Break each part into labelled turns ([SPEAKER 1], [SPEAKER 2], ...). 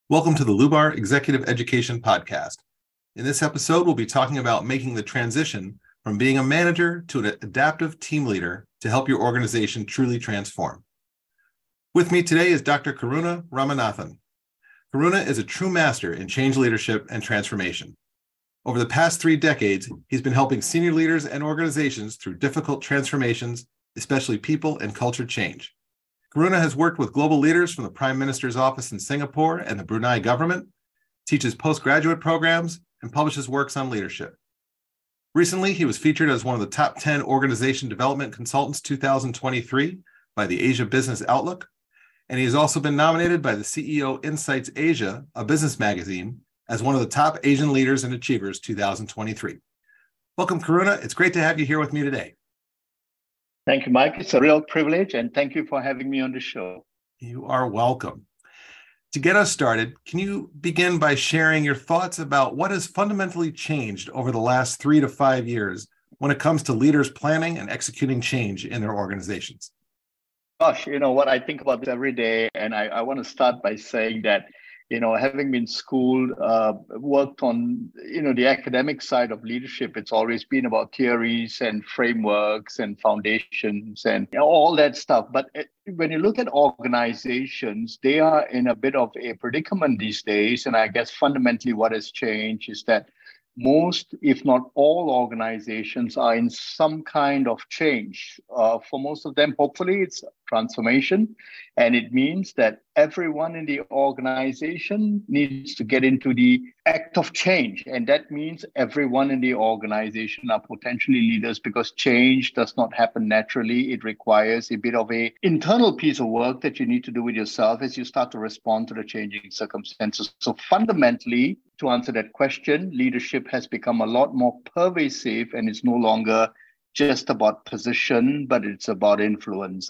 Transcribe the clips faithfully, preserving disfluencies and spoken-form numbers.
[SPEAKER 1] Welcome to the Lubar Executive Education Podcast. In this episode, we'll be talking about making the transition from being a manager to an adaptive team leader to help your organization truly transform. With me today is Doctor Karuna Ramanathan. Karuna is a true master in change leadership and transformation. Over the past three decades, he's been helping senior leaders and organizations through difficult transformations, especially people and culture change. Karuna has worked with global leaders from the Prime Minister's office in Singapore and the Brunei government, teaches postgraduate programs, and publishes works on leadership. Recently, he was featured as one of the top ten Organization Development Consultants two thousand twenty-three by the Asia Business Outlook, and he has also been nominated by the C E O Insights Asia, a business magazine, as one of the top Asian leaders and achievers two thousand twenty-three. Welcome, Karuna. It's great to have you here with me today.
[SPEAKER 2] Thank you, Mike. It's a real privilege, and thank you for having me on the show.
[SPEAKER 1] You are welcome. To get us started, can you begin by sharing your thoughts about what has fundamentally changed over the last three to five years when it comes to leaders planning and executing change in their organizations?
[SPEAKER 2] Gosh, you know what, I think about this every day, and I, I want to start by saying that, you know, having been schooled, uh, worked on, you know, the academic side of leadership, it's always been about theories and frameworks and foundations and you know, all that stuff. But it, when you look at organizations, they are in a bit of a predicament these days. And I guess fundamentally what has changed is that most, if not all organizations are in some kind of change. Uh, for most of them, hopefully it's transformation. And it means that everyone in the organization needs to get into the act of change. And that means everyone in the organization are potentially leaders because change does not happen naturally. It requires a bit of a internal piece of work that you need to do with yourself as you start to respond to the changing circumstances. So fundamentally, to answer that question, leadership has become a lot more pervasive and it's no longer just about position, but it's about influence.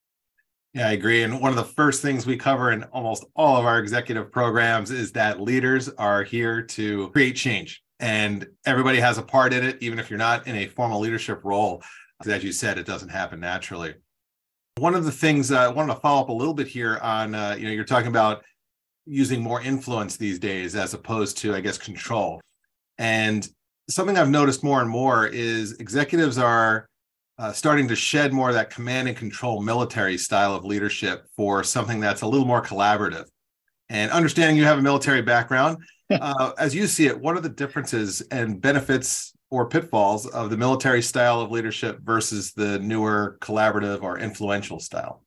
[SPEAKER 1] Yeah, I agree. And one of the first things we cover in almost all of our executive programs is that leaders are here to create change. And everybody has a part in it, even if you're not in a formal leadership role. Because as you said, it doesn't happen naturally. One of the things uh, I wanted to follow up a little bit here on, uh, you know, you're talking about using more influence these days as opposed to, I guess, control. And something I've noticed more and more is executives are Uh, starting to shed more of that command and control military style of leadership for something that's a little more collaborative. And understanding you have a military background, uh, as you see it, what are the differences and benefits or pitfalls of the military style of leadership versus the newer collaborative or influential style?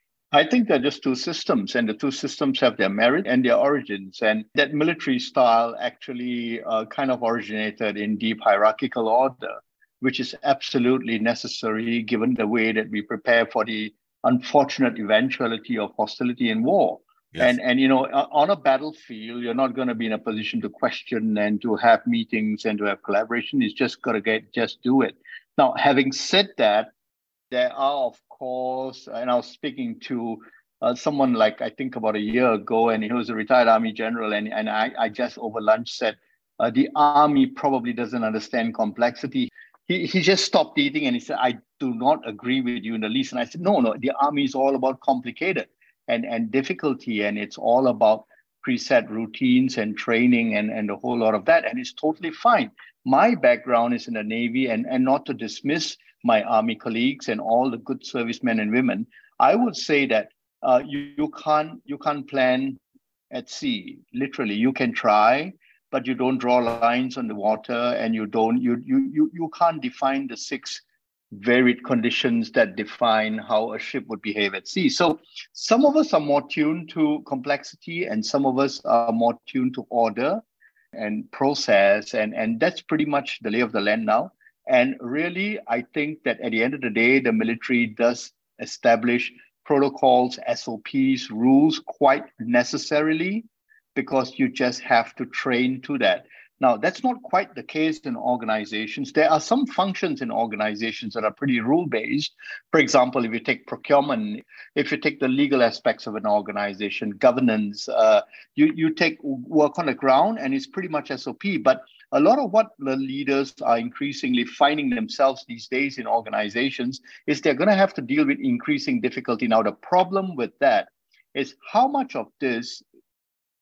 [SPEAKER 2] I think they're just two systems, and the two systems have their merit and their origins. And that military style actually uh, kind of originated in deep hierarchical order, which is absolutely necessary given the way that we prepare for the unfortunate eventuality of hostility and war. Yes. And, and, you know, on a battlefield, you're not going to be in a position to question and to have meetings and to have collaboration. It's just got to get, just do it. Now, having said that, there are, of course, and I was speaking to uh, someone like, I think about a year ago, and he was a retired Army general, and, and I, I just over lunch said, uh, the Army probably doesn't understand complexity. He he just stopped eating and he said, I do not agree with you in the least. And I said, no, no, the Army is all about complicated and, and difficulty. And it's all about preset routines and training and, and a whole lot of that. And it's totally fine. My background is in the Navy, and, and not to dismiss my Army colleagues and all the good servicemen and women, I would say that uh, you, you can't you can't plan at sea. Literally, you can try, but you don't draw lines on the water, and you don't you you you you can't define the six varied conditions that define how a ship would behave at sea. So some of us are more tuned to complexity, and some of us are more tuned to order and process, and and that's pretty much the lay of the land now. And really, I think that at the end of the day, the military does establish protocols, S O Ps, rules quite necessarily, because you just have to train to that. Now, that's not quite the case in organizations. There are some functions in organizations that are pretty rule-based. For example, if you take procurement, if you take the legal aspects of an organization, governance, uh, you, you take work on the ground, and it's pretty much S O P. But a lot of what the leaders are increasingly finding themselves these days in organizations is they're going to have to deal with increasing difficulty. Now, the problem with that is how much of this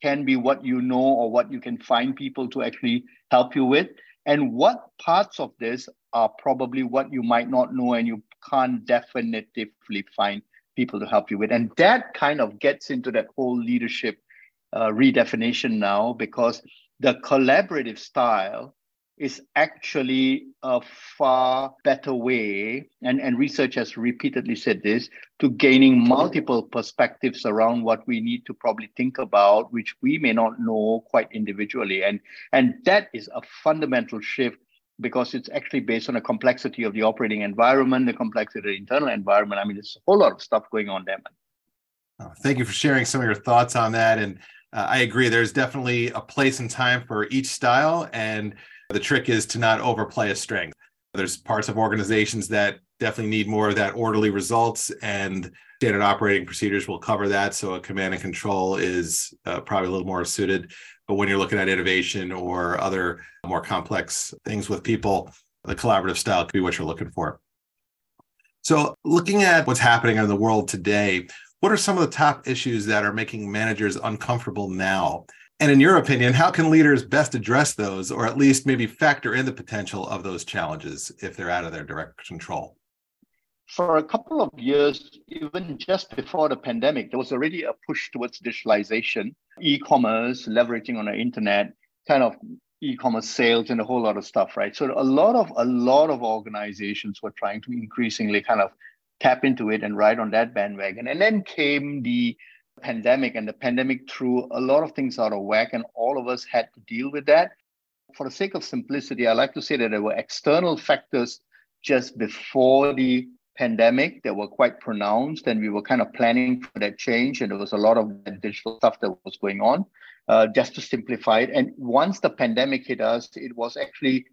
[SPEAKER 2] can be what you know or what you can find people to actually help you with, and what parts of this are probably what you might not know and you can't definitively find people to help you with. And that kind of gets into that whole leadership uh, redefinition now, because the collaborative style is actually a far better way, and, and research has repeatedly said this, to gaining multiple perspectives around what we need to probably think about, which we may not know quite individually. And, and that is a fundamental shift, because it's actually based on the complexity of the operating environment, the complexity of the internal environment. I mean, there's a whole lot of stuff going on there, man.
[SPEAKER 1] Oh, thank you for sharing some of your thoughts on that. And uh, I agree, there's definitely a place and time for each style. And the trick is to not overplay a strength. There's parts of organizations that definitely need more of that orderly results, and standard operating procedures will cover that. So a command and control is uh, probably a little more suited. But when you're looking at innovation or other more complex things with people, the collaborative style could be what you're looking for. So looking at what's happening in the world today, what are some of the top issues that are making managers uncomfortable now? And in your opinion, how can leaders best address those, or at least maybe factor in the potential of those challenges if they're out of their direct control?
[SPEAKER 2] For a couple of years, even just before the pandemic, there was already a push towards digitalization, e-commerce, leveraging on the internet, kind of e-commerce sales and a whole lot of stuff, right? So a lot of a lot of organizations were trying to increasingly kind of tap into it and ride on that bandwagon. And then came the pandemic, and the pandemic threw a lot of things out of whack, and all of us had to deal with that. For the sake of simplicity, I like to say that there were external factors just before the pandemic that were quite pronounced, and we were kind of planning for that change, and there was a lot of digital stuff that was going on, uh, just to simplify it. And once the pandemic hit us, it was actually,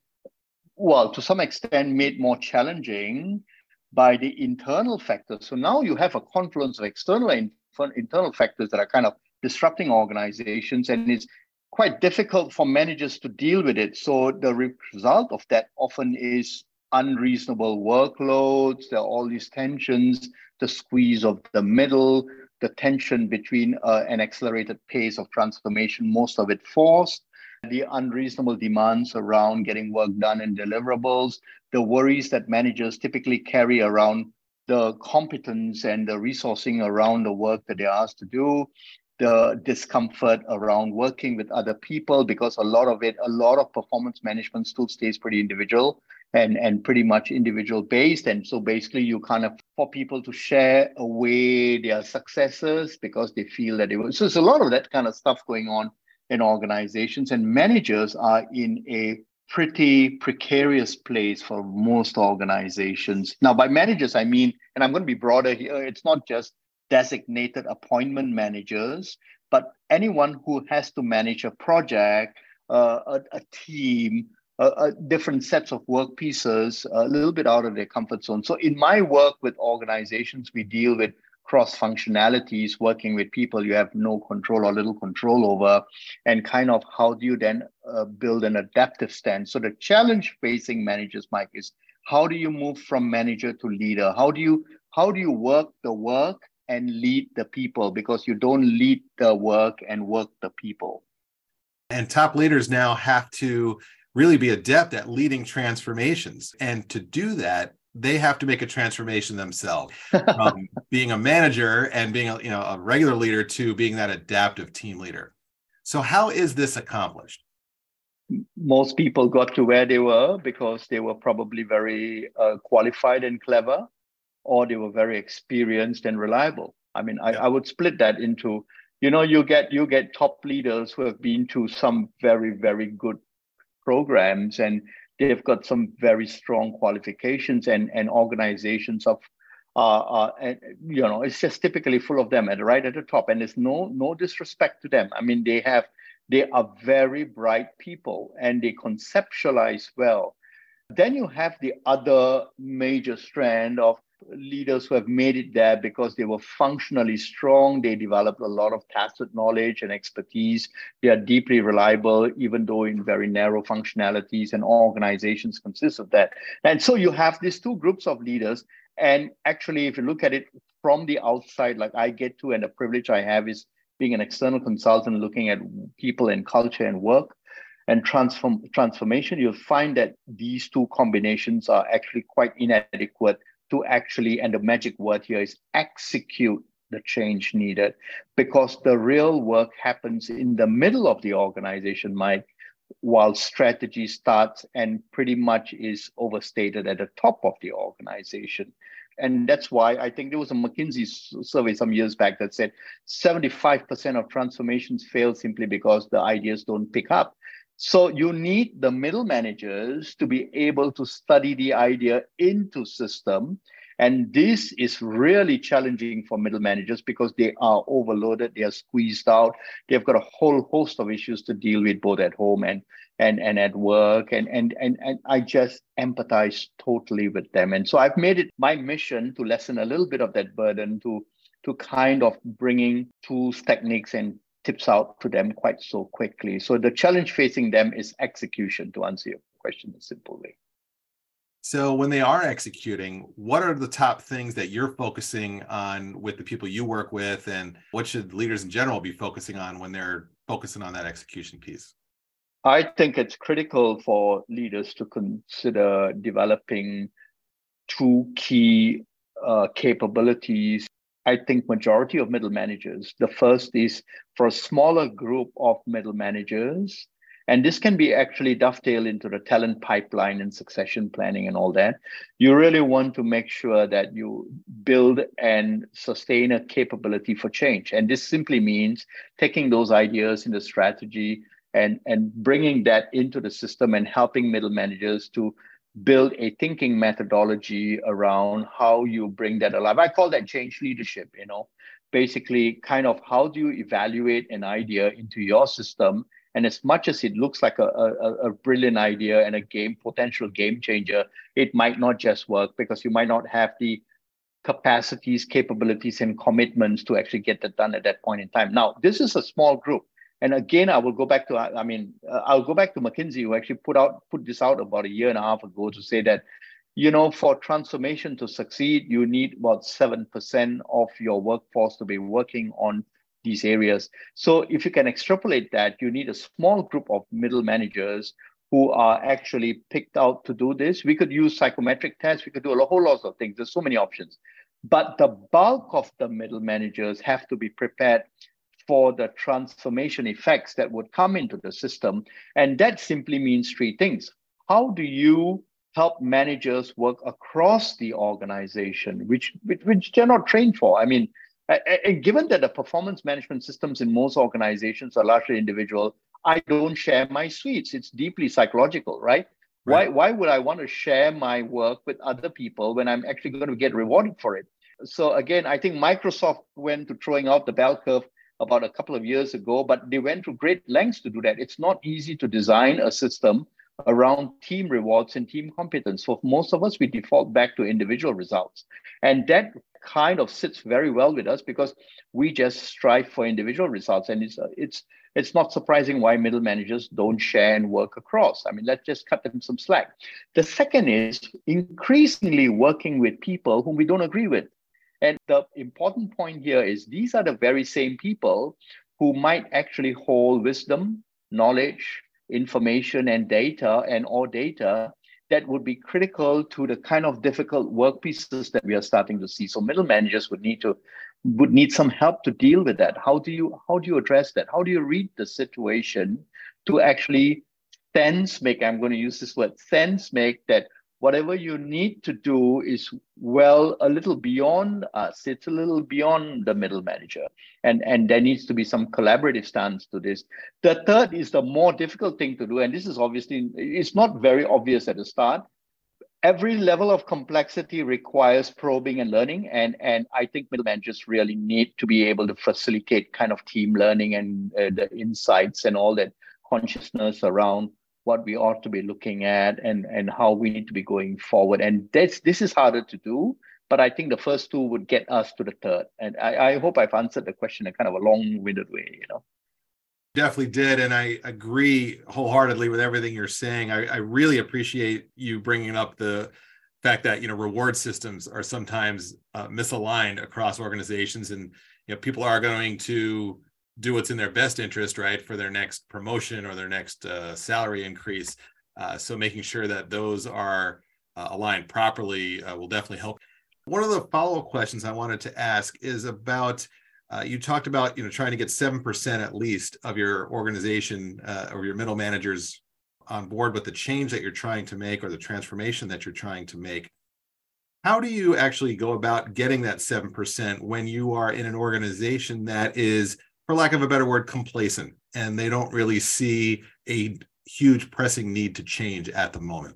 [SPEAKER 2] well, to some extent made more challenging by the internal factors. So now you have a confluence of external and internal factors that are kind of disrupting organizations, and it's quite difficult for managers to deal with it. So the result of that often is unreasonable workloads. There are all these tensions, the squeeze of the middle, the tension between uh, an accelerated pace of transformation, most of it forced, the unreasonable demands around getting work done and deliverables, the worries that managers typically carry around the competence and the resourcing around the work that they're asked to do, the discomfort around working with other people, because a lot of it, a lot of performance management still stays pretty individual and, and pretty much individual based. And so basically you kind of, for people to share away their successes because they feel that they will. So there's a lot of that kind of stuff going on in organizations, and managers are in a pretty precarious place for most organizations. Now, by managers, I mean, and I'm going to be broader here, it's not just designated appointment managers, but anyone who has to manage a project, uh, a, a team, a, a different sets of work pieces, a little bit out of their comfort zone. So in my work with organizations, we deal with cross functionalities, working with people you have no control or little control over, and kind of how do you then uh, build an adaptive stance. So the challenge facing managers, Mike, is how do you move from manager to leader? How do you how do you work the work and lead the people? Because you don't lead the work and work the people.
[SPEAKER 1] And top leaders now have to really be adept at leading transformations. And to do that, they have to make a transformation themselves from being a manager and being a, you know, a regular leader to being that adaptive team leader. So how is this accomplished?
[SPEAKER 2] Most people got to where they were because they were probably very uh, qualified and clever, or they were very experienced and reliable. I mean, I,
[SPEAKER 1] yeah.
[SPEAKER 2] I would split that into, you know, you get you get top leaders who have been to some very, very good programs, and they've got some very strong qualifications, and, and organizations of, uh, uh, and, you know, it's just typically full of them at right at the top. And there's no no disrespect to them. I mean, they have, they are very bright people and they conceptualize well. Then you have the other major strand of leaders who have made it there because they were functionally strong. They developed a lot of tacit knowledge and expertise. They are deeply reliable, even though in very narrow functionalities, and organizations consist of that. And so you have these two groups of leaders. And actually, if you look at it from the outside, like I get to, and the privilege I have is being an external consultant, looking at people and culture and work and transform transformation, you'll find that these two combinations are actually quite inadequate to actually, and the magic word here is execute the change needed, because the real work happens in the middle of the organization, Mike, while strategy starts and pretty much is overstated at the top of the organization. And that's why I think there was a McKinsey survey some years back that said seventy-five percent of transformations fail simply because the ideas don't pick up. So you need the middle managers to be able to study the idea into system. And this is really challenging for middle managers because they are overloaded, they are squeezed out. They've got a whole host of issues to deal with both at home and and, and at work. And, and, and, and I just empathize totally with them. And so I've made it my mission to lessen a little bit of that burden, to, to kind of bringing tools, techniques, and tips out to them quite so quickly. So the challenge facing them is execution, to answer your question in a simple way.
[SPEAKER 1] So when they are executing, what are the top things that you're focusing on with the people you work with, and what should leaders in general be focusing on when they're focusing on that execution piece?
[SPEAKER 2] I think it's critical for leaders to consider developing two key uh, capabilities. I think majority of middle managers, the first is for a smaller group of middle managers, and this can be actually dovetailed into the talent pipeline and succession planning and all that. You really want to make sure that you build and sustain a capability for change. And this simply means taking those ideas in the strategy and, and bringing that into the system and helping middle managers to build a thinking methodology around how you bring that alive. I call that change leadership, you know, basically kind of how do you evaluate an idea into your system? And as much as it looks like a, a, a brilliant idea and a game potential game changer, it might not just work because you might not have the capacities, capabilities, and commitments to actually get that done at that point in time. Now, this is a small group. And again, I will go back to, I mean, uh, I'll go back to McKinsey, who actually put out, put this out about a year and a half ago to say that, you know, for transformation to succeed, you need about seven percent of your workforce to be working on these areas. So if you can extrapolate that, you need a small group of middle managers who are actually picked out to do this. We could use psychometric tests. We could do a whole lot of things. There's so many options. But the bulk of the middle managers have to be prepared for the transformation effects that would come into the system. And that simply means three things. How do you help managers work across the organization, which, which, which they're not trained for? I mean, and given that the performance management systems in most organizations are largely individual, I don't share my suites. It's deeply psychological, right? Right. Why, why would I want to share my work with other people when I'm actually going to get rewarded for it? So again, I think Microsoft went to throwing out the bell curve about a couple of years ago, but they went to great lengths to do that. It's not easy to design a system around team rewards and team competence. For most of us, we default back to individual results. And that kind of sits very well with us because we just strive for individual results. And it's, it's, it's not surprising why middle managers don't share and work across. I mean, let's just cut them some slack. The second is increasingly working with people whom we don't agree with. And the important point here is these are the very same people who might actually hold wisdom, knowledge, information, and data, and or data that would be critical to the kind of difficult work pieces that we are starting to see. So middle managers would need to would need some help to deal with that. How do you how do you address that? How do you read the situation to actually sense make? I'm going to use this word, sense make that whatever you need to do is, well, a little beyond us. It's a little beyond the middle manager. And, and there needs to be some collaborative stance to this. The third is the more difficult thing to do. And this is obviously, it's not very obvious at the start. Every level of complexity requires probing and learning. And, and I think middle managers really need to be able to facilitate kind of team learning and uh, the insights and all that consciousness around what we ought to be looking at and, and how we need to be going forward. And that's, this is harder to do, but I think the first two would get us to the third. And I, I hope I've answered the question in kind of a long-winded way, you know.
[SPEAKER 1] Definitely did. And I agree wholeheartedly with everything you're saying. I, I really appreciate you bringing up the fact that, you know, reward systems are sometimes uh, misaligned across organizations. And, you know, people are going to do what's in their best interest, right, for their next promotion or their next uh, salary increase. Uh, so making sure that those are uh, aligned properly uh, will definitely help. One of the follow-up questions I wanted to ask is about, uh, you talked about, you know, trying to get seven percent at least of your organization uh, or your middle managers on board with the change that you're trying to make or the transformation that you're trying to make. How do you actually go about getting that seven percent when you are in an organization that is, for lack of a better word, complacent, and they don't really see a huge pressing need to change at the moment?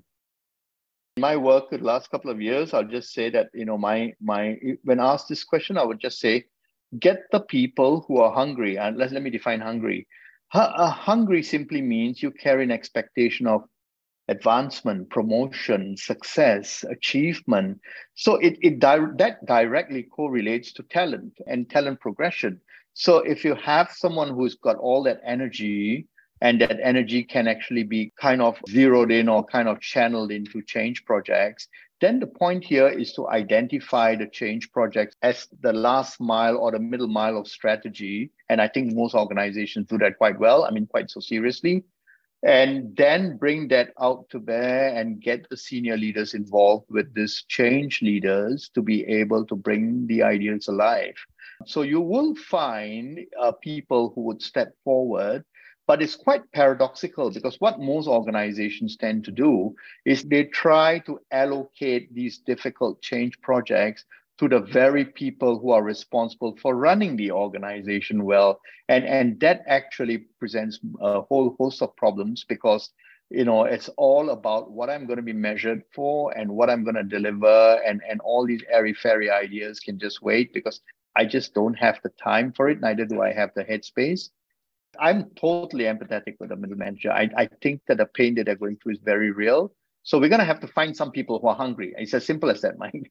[SPEAKER 2] My work the last couple of years, I'll just say that, you know, my, my, when asked this question, I would just say, get the people who are hungry. And let, let me define hungry. H- uh, hungry simply means you carry an expectation of advancement, promotion, success, achievement. So it, it di- that directly correlates to talent and talent progression. So if you have someone who's got all that energy, and that energy can actually be kind of zeroed in or kind of channeled into change projects, then the point here is to identify the change projects as the last mile or the middle mile of strategy. And I think most organizations do that quite well. I mean, quite so seriously. And then bring that out to bear and get the senior leaders involved with these change leaders to be able to bring the ideas alive. So you will find uh, people who would step forward. But it's quite paradoxical because what most organizations tend to do is they try to allocate these difficult change projects to the very people who are responsible for running the organization well. And, and that actually presents a whole host of problems because, you know, it's all about what I'm going to be measured for and what I'm going to deliver. And, and all these airy-fairy ideas can just wait because I just don't have the time for it. Neither do I have the headspace. I'm totally empathetic with the middle manager. I, I think that the pain that they're going through is very real. So we're going to have to find some people who are hungry. It's as simple as that, Mike.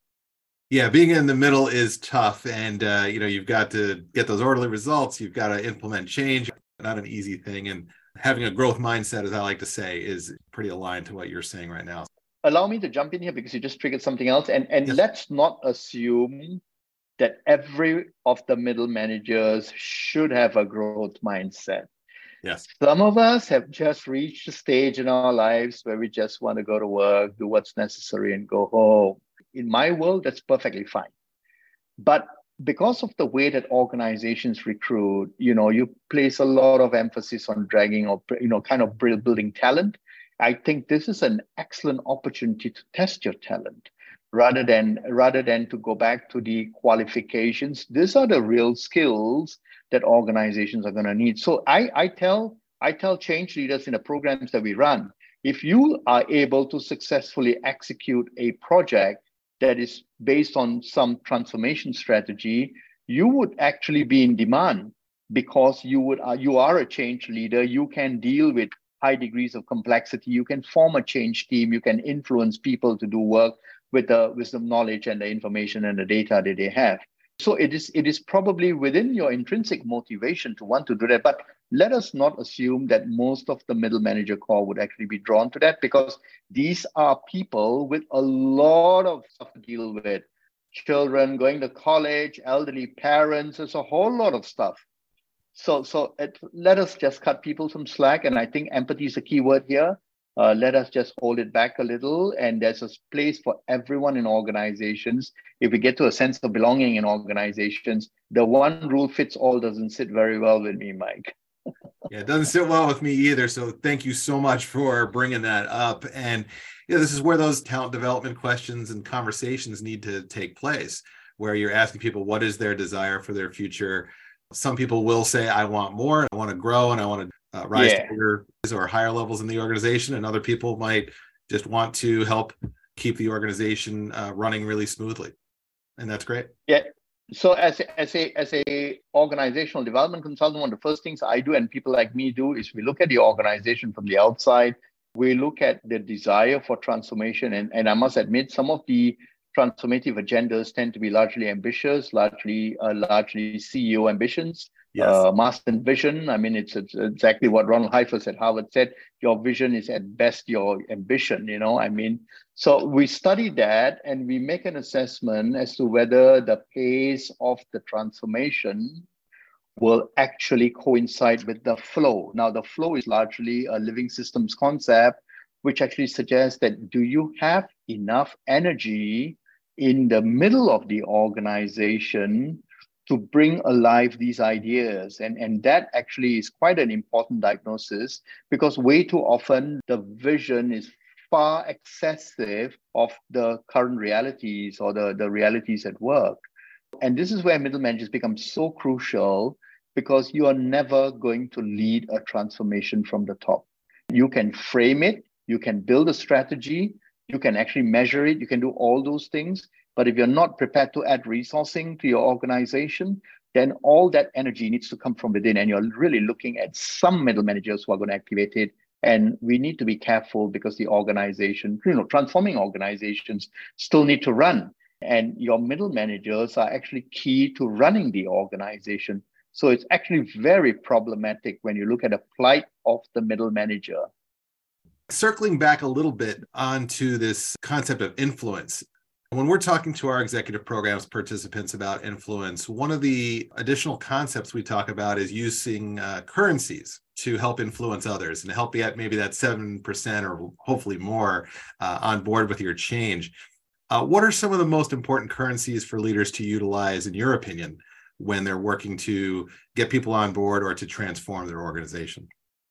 [SPEAKER 1] Yeah, being in the middle is tough. And, uh, you know, you've got to get those orderly results. You've got to implement change. Not an easy thing. And having a growth mindset, as I like to say, is pretty aligned to what you're saying right now.
[SPEAKER 2] Allow me to jump in here because you just triggered something else. And, and
[SPEAKER 1] Yes.
[SPEAKER 2] Let's not assume that every of the middle managers should have a growth mindset.
[SPEAKER 1] Yes.
[SPEAKER 2] Some of us have just reached a stage in our lives where we just want to go to work, do what's necessary, and go home. In my world, that's perfectly fine. But because of the way that organizations recruit, you know, you place a lot of emphasis on dragging or, you know, kind of building talent. I think this is an excellent opportunity to test your talent. Rather than rather than to go back to the qualifications, these are the real skills that organizations are going to need. So I, I tell I tell change leaders in the programs that we run, if you are able to successfully execute a project that is based on some transformation strategy, you would actually be in demand because you would uh, you are a change leader. You can deal with high degrees of complexity. You can form a change team. You can influence people to do work with the wisdom, knowledge, and the information and the data that they have. So it is it is probably within your intrinsic motivation to want to do that. But let us not assume that most of the middle manager core would actually be drawn to that because these are people with a lot of stuff to deal with. Children going to college, elderly parents, there's a whole lot of stuff. So, so it, let us just cut people some slack. And I think empathy is a key word here. Uh, let us just hold it back a little. And there's a place for everyone in organizations. If we get to a sense of belonging in organizations, the one rule fits all doesn't sit very well with me, Mike.
[SPEAKER 1] Yeah, it doesn't sit well with me either. So thank you so much for bringing that up. And you know, this is where those talent development questions and conversations need to take place, where you're asking people, what is their desire for their future? Some people will say, I want more, I want to grow, and I want to uh, rise yeah. to bigger or higher levels in the organization. And other people might just want to help keep the organization uh, running really smoothly. And that's great.
[SPEAKER 2] Yeah. So as a, as a as a organizational development consultant, one of the first things I do and people like me do is we look at the organization from the outside. We look at the desire for transformation. And, and I must admit, some of the transformative agendas tend to be largely ambitious, largely uh, largely C E O ambitions, yes. uh, master vision. I mean, it's, it's exactly what Ronald Heifetz at Harvard said. Your vision is at best your ambition, you know, I mean, so we study that and we make an assessment as to whether the pace of the transformation will actually coincide with the flow. Now, the flow is largely a living systems concept, which actually suggests that do you have enough energy in the middle of the organization to bring alive these ideas? And, and that actually is quite an important diagnosis, because way too often the vision is far excessive of the current realities or the, the realities at work. And this is where middle managers become so crucial, because you are never going to lead a transformation from the top. You can frame it, you can build a strategy, you can actually measure it, you can do all those things. But if you're not prepared to add resourcing to your organization, then all that energy needs to come from within. And you're really looking at some middle managers who are going to activate it. And we need to be careful, because the organization, you know, transforming organizations still need to run. And your middle managers are actually key to running the organization. So it's actually very problematic when you look at the plight of the middle manager.
[SPEAKER 1] Circling back a little bit onto this concept of influence. When we're talking to our executive programs participants about influence, one of the additional concepts we talk about is using uh, currencies to help influence others and help get maybe that seven percent or hopefully more uh, on board with your change. Uh, what are some of the most important currencies for leaders to utilize, in your opinion, when they're working to get people on board or to transform their organization?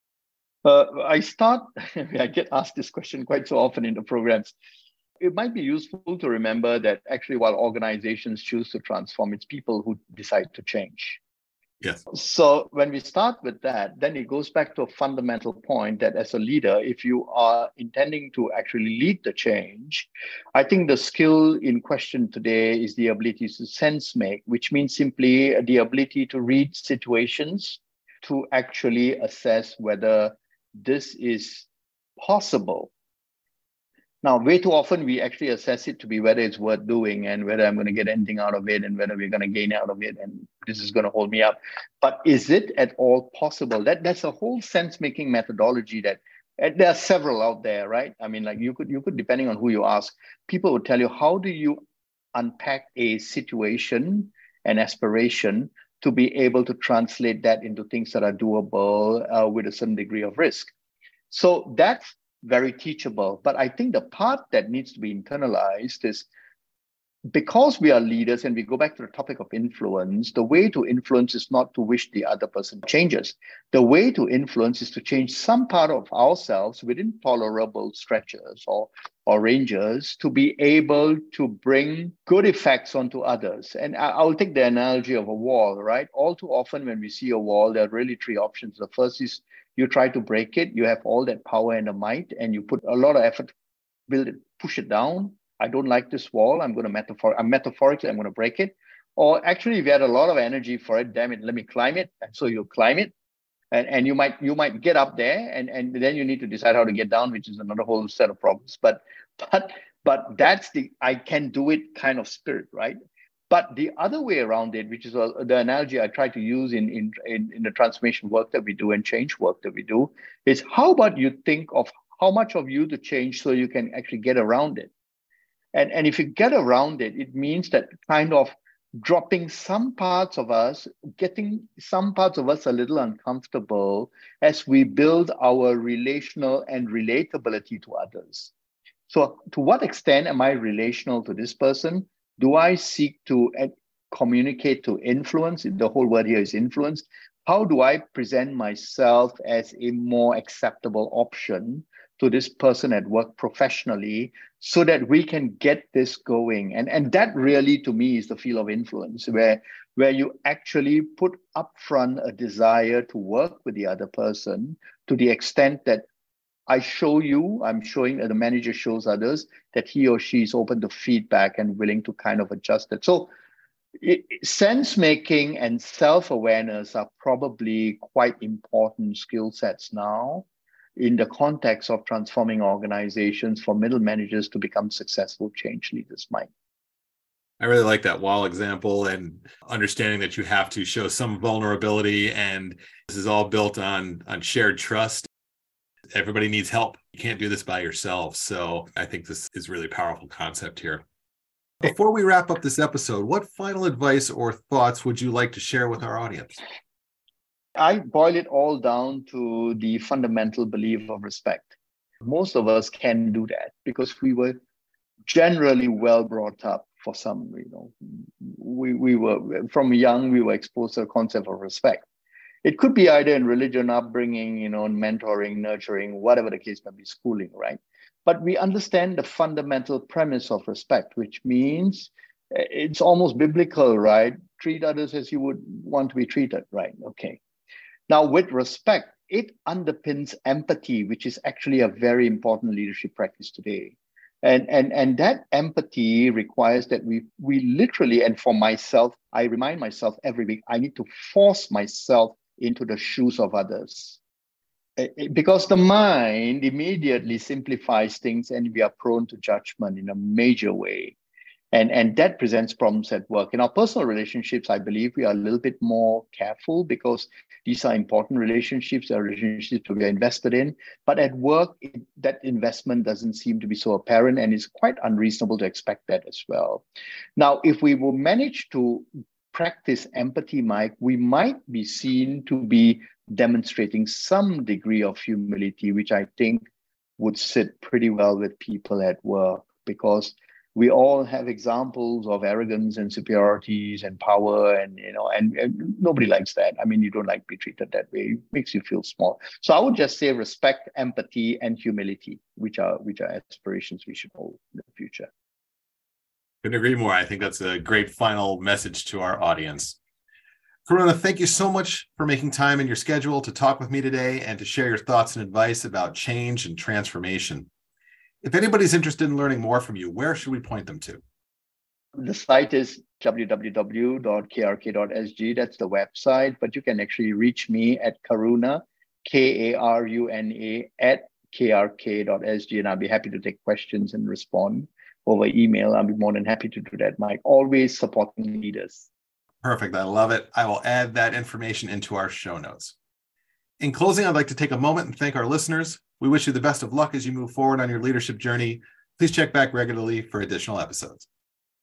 [SPEAKER 2] Uh, I start, I get asked this question quite so often in the programs. It might be useful to remember that actually, while organizations choose to transform, it's people who decide to change.
[SPEAKER 1] Yes.
[SPEAKER 2] So when we start with that, then it goes back to a fundamental point that as a leader, if you are intending to actually lead the change, I think the skill in question today is the ability to sense make, which means simply the ability to read situations, to actually assess whether this is possible. Now, way too often we actually assess it to be whether it's worth doing and whether I'm going to get anything out of it and whether we're going to gain out of it and this is going to hold me up. But is it at all possible? That that's a whole sense-making methodology that and there are several out there, right? I mean, like you could you could depending on who you ask, people would tell you, how do you unpack a situation, an aspiration, to be able to translate that into things that are doable uh, with a certain degree of risk? So that's very teachable. But I think the part that needs to be internalized is, because we are leaders and we go back to the topic of influence, the way to influence is not to wish the other person changes. The way to influence is to change some part of ourselves within tolerable stretches or, or ranges to be able to bring good effects onto others. And I, I'll take the analogy of a wall, right? All too often when we see a wall, there are really three options. The first is you try to break it. You have all that power and the might, and you put a lot of effort to build it, push it down. I don't like this wall. I'm going to metaphor. I'm metaphorically, I'm going to break it. Or actually, if you had a lot of energy for it, damn it, let me climb it. And so you'll climb it, and and you might you might get up there, and and then you need to decide how to get down, which is another whole set of problems. But but but that's the I can do it kind of spirit, right? But the other way around it, which is the analogy I try to use in, in, in, in the transformation work that we do and change work that we do, is how about you think of how much of you to change so you can actually get around it? And, and if you get around it, it means that kind of dropping some parts of us, getting some parts of us a little uncomfortable as we build our relational and relatability to others. So to what extent am I relational to this person? Do I seek to communicate to influence? The whole word here is influence. How do I present myself as a more acceptable option to this person at work professionally so that we can get this going? And, and that really, to me, is the field of influence, where, where you actually put upfront a desire to work with the other person to the extent that I show you, I'm showing that the manager shows others that he or she is open to feedback and willing to kind of adjust it. So it, sense making and self-awareness are probably quite important skill sets now in the context of transforming organizations for middle managers to become successful change leaders, Mike.
[SPEAKER 1] I really like that wall example and understanding that you have to show some vulnerability, and this is all built on, on shared trust. Everybody needs help. You can't do this by yourself. So I think this is a really powerful concept here. Before we wrap up this episode, what final advice or thoughts would you like to share with our audience?
[SPEAKER 2] I boil it all down to the fundamental belief of respect. Most of us can do that because we were generally well brought up. For some, you know, we, we were, from young, we were exposed to the concept of respect. It could be either in religion, upbringing, you know, mentoring, nurturing, whatever the case may be, schooling, right? But we understand the fundamental premise of respect, which means it's almost biblical, right? Treat others as you would want to be treated, right? Okay. Now, with respect, it underpins empathy, which is actually a very important leadership practice today. And, and, and that empathy requires that we, we literally, and for myself, I remind myself every week, I need to force myself into the shoes of others. Because the mind immediately simplifies things and we are prone to judgment in a major way. And, and that presents problems at work. In our personal relationships, I believe we are a little bit more careful because these are important relationships, they are relationships that we are invested in. But at work, it, that investment doesn't seem to be so apparent, and it's quite unreasonable to expect that as well. Now, if we will manage to practice empathy, Mike, we might be seen to be demonstrating some degree of humility, which I think would sit pretty well with people at work, because we all have examples of arrogance and superiorities and power, and you know, and, and nobody likes that. I mean, you don't like to be treated that way. It makes you feel small. So I would just say respect, empathy, and humility, which are which are aspirations we should hold in the future.
[SPEAKER 1] Couldn't agree more. I think that's a great final message to our audience. Karuna, thank you so much for making time in your schedule to talk with me today and to share your thoughts and advice about change and transformation. If anybody's interested in learning more from you, where should we point them to?
[SPEAKER 2] The site is w w w dot k r k dot s g. That's the website, but you can actually reach me at Karuna, K A R U N A, at k r k dot s g, and I'll be happy to take questions and respond over email. I'll be more than happy to do that, Mike. Always supporting leaders.
[SPEAKER 1] Perfect. I love it. I will add that information into our show notes. In closing, I'd like to take a moment and thank our listeners. We wish you the best of luck as you move forward on your leadership journey. Please check back regularly for additional episodes.